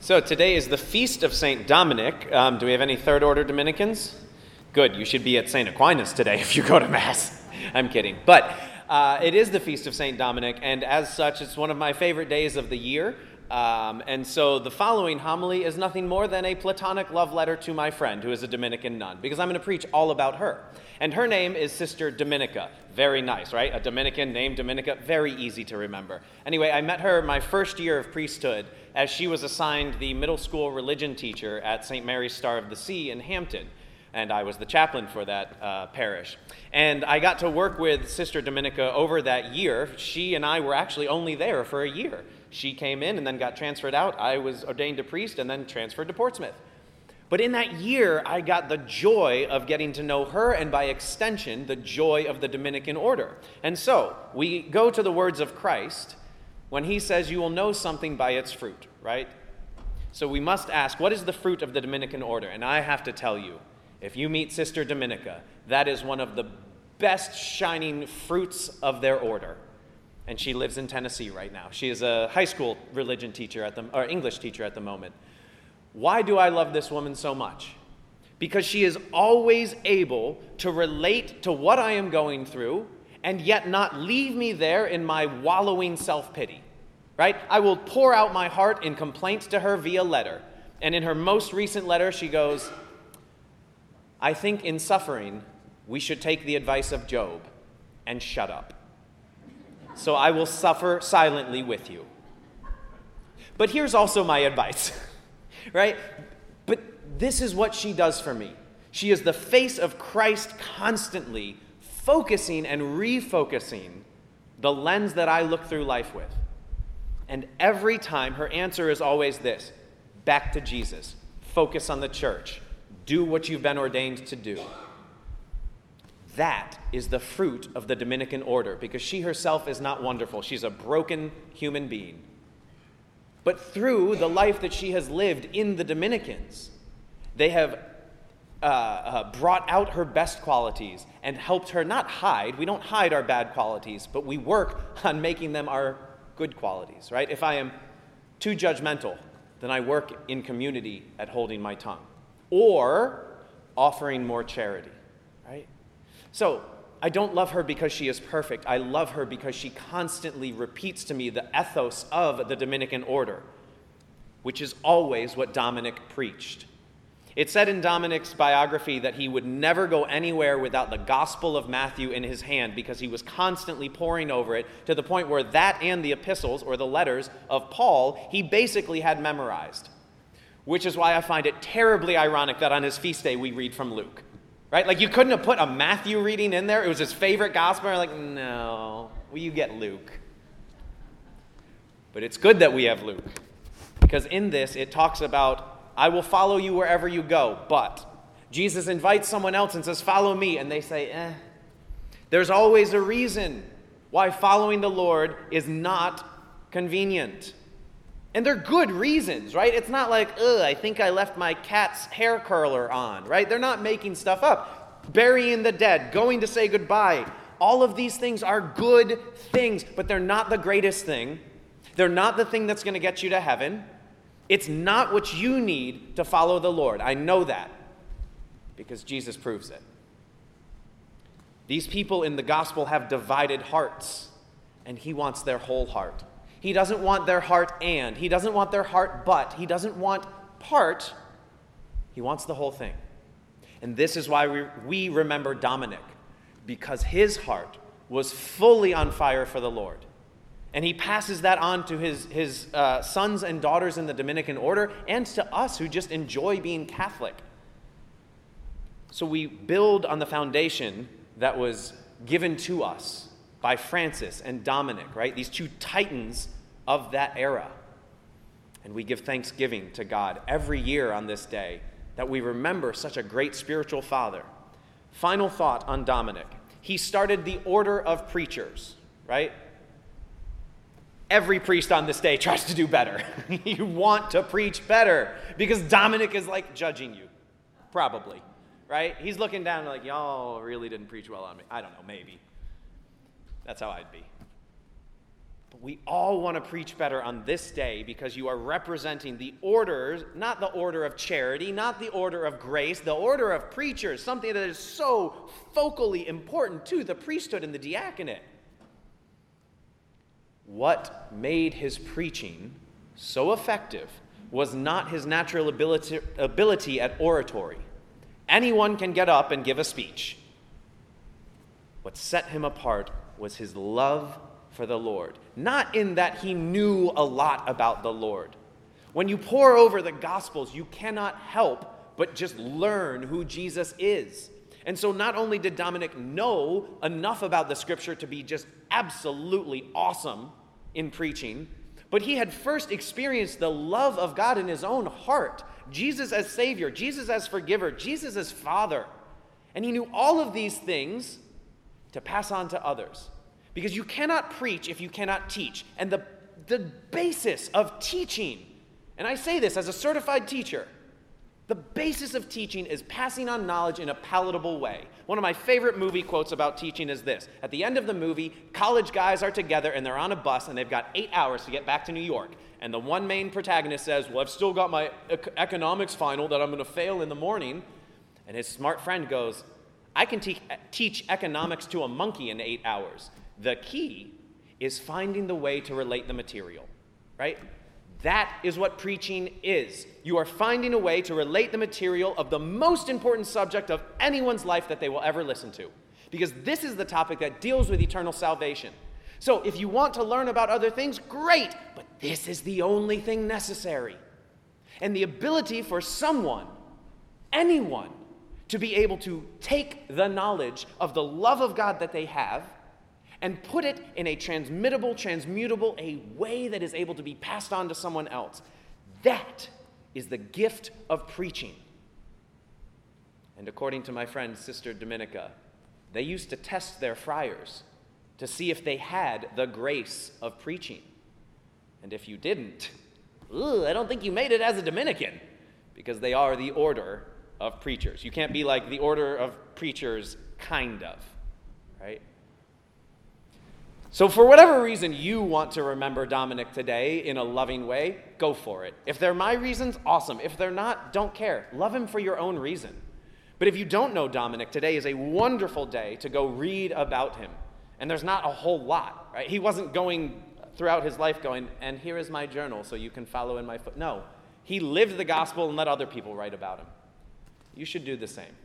So today is the Feast of St. Dominic. Do we have any third order Dominicans? Good, you should be at St. Aquinas today if you go to Mass. I'm kidding. But it is the Feast of St. Dominic, and as such, it's one of my favorite days of the year. And so the following homily is nothing more than a platonic love letter to my friend, who is a Dominican nun, because I'm going to preach all about her. And her name is Sister Dominica. Very nice, right? A Dominican named Dominica, very easy to remember. Anyway, I met her my first year of priesthood as she was assigned the middle school religion teacher at St. Mary's Star of the Sea in Hampton. And I was the chaplain for that parish. And I got to work with Sister Dominica over that year. She and I were actually only there for a year. She came in and then got transferred out. I was ordained a priest and then transferred to Portsmouth. But in that year, I got the joy of getting to know her and by extension, the joy of the Dominican order. And so we go to the words of Christ when he says, you will know something by its fruit, right? So we must ask, what is the fruit of the Dominican order? And I have to tell you, if you meet Sister Dominica, that is one of the best shining fruits of their order. And she lives in Tennessee right now. She is a high school religion teacher or English teacher at the moment. Why do I love this woman so much? Because she is always able to relate to what I am going through and yet not leave me there in my wallowing self-pity, right? I will pour out my heart in complaints to her via letter. And in her most recent letter, she goes, I think in suffering, we should take the advice of Job and shut up. So I will suffer silently with you. But here's also my advice, right? But this is what she does for me. She is the face of Christ constantly focusing and refocusing the lens that I look through life with. And every time her answer is always this: back to Jesus, focus on the church, do what you've been ordained to do. That is the fruit of the Dominican order, because she herself is not wonderful. She's a broken human being. But through the life that she has lived in the Dominicans, they have brought out her best qualities and helped her not hide. We don't hide our bad qualities, but we work on making them our good qualities, right? If I am too judgmental, then I work in community at holding my tongue or offering more charity, right? So I don't love her because she is perfect. I love her because she constantly repeats to me the ethos of the Dominican order, which is always what Dominic preached. It said in Dominic's biography that he would never go anywhere without the Gospel of Matthew in his hand because he was constantly poring over it to the point where that and the epistles or the letters of Paul he basically had memorized, which is why I find it terribly ironic that on his feast day we read from Luke. Right? Like, you couldn't have put a Matthew reading in there. It was his favorite gospel. We're like, no, will you get Luke? But it's good that we have Luke, because in this it talks about, I will follow you wherever you go. But Jesus invites someone else and says, follow me. And they say, There's always a reason why following the Lord is not convenient. And they're good reasons, right? It's not like, I think I left my cat's hair curler on, right? They're not making stuff up. Burying the dead, going to say goodbye. All of these things are good things, but they're not the greatest thing. They're not the thing that's going to get you to heaven. It's not what you need to follow the Lord. I know that because Jesus proves it. These people in the gospel have divided hearts, and he wants their whole heart. He doesn't want their heart and. He doesn't want their heart but. He doesn't want part. He wants the whole thing. And this is why we remember Dominic, because his heart was fully on fire for the Lord. And he passes that on to his sons and daughters in the Dominican order and to us who just enjoy being Catholic. So we build on the foundation that was given to us by Francis and Dominic, right? These two titans of that era. And we give thanksgiving to God every year on this day that we remember such a great spiritual father. Final thought on Dominic. He started the order of preachers, right? Every priest on this day tries to do better. You want to preach better because Dominic is like judging you, probably, right? He's looking down like, y'all really didn't preach well on me. I don't know, maybe. That's how I'd be. But we all want to preach better on this day because you are representing the orders, not the order of charity, not the order of grace, the order of preachers, something that is so focally important to the priesthood and the diaconate. What made his preaching so effective was not his natural ability at oratory. Anyone can get up and give a speech. What set him apart was his love for the Lord, not in that he knew a lot about the Lord. When you pore over the Gospels, you cannot help but just learn who Jesus is. And so not only did Dominic know enough about the Scripture to be just absolutely awesome in preaching, but he had first experienced the love of God in his own heart. Jesus as Savior, Jesus as forgiver, Jesus as Father. And he knew all of these things to pass on to others. Because you cannot preach if you cannot teach. And the basis of teaching, and I say this as a certified teacher, the basis of teaching is passing on knowledge in a palatable way. One of my favorite movie quotes about teaching is this. At the end of the movie, college guys are together and they're on a bus and they've got 8 hours to get back to New York. And the one main protagonist says, well, I've still got my economics final that I'm going to fail in the morning. And his smart friend goes, I can teach economics to a monkey in 8 hours. The key is finding the way to relate the material, right? That is what preaching is. You are finding a way to relate the material of the most important subject of anyone's life that they will ever listen to. Because this is the topic that deals with eternal salvation. So if you want to learn about other things, great, but this is the only thing necessary. And the ability for someone, anyone, to be able to take the knowledge of the love of God that they have and put it in a transmutable, a way that is able to be passed on to someone else. That is the gift of preaching. And according to my friend, Sister Dominica, they used to test their friars to see if they had the grace of preaching. And if you didn't, I don't think you made it as a Dominican, because they are the order of preachers. You can't be like the order of preachers, kind of, right? So for whatever reason you want to remember Dominic today in a loving way, go for it. If they're my reasons, awesome. If they're not, don't care. Love him for your own reason. But if you don't know Dominic, today is a wonderful day to go read about him. And there's not a whole lot, right? He wasn't going throughout his life going, and here is my journal so you can follow in my foot. No, he lived the gospel and let other people write about him. You should do the same.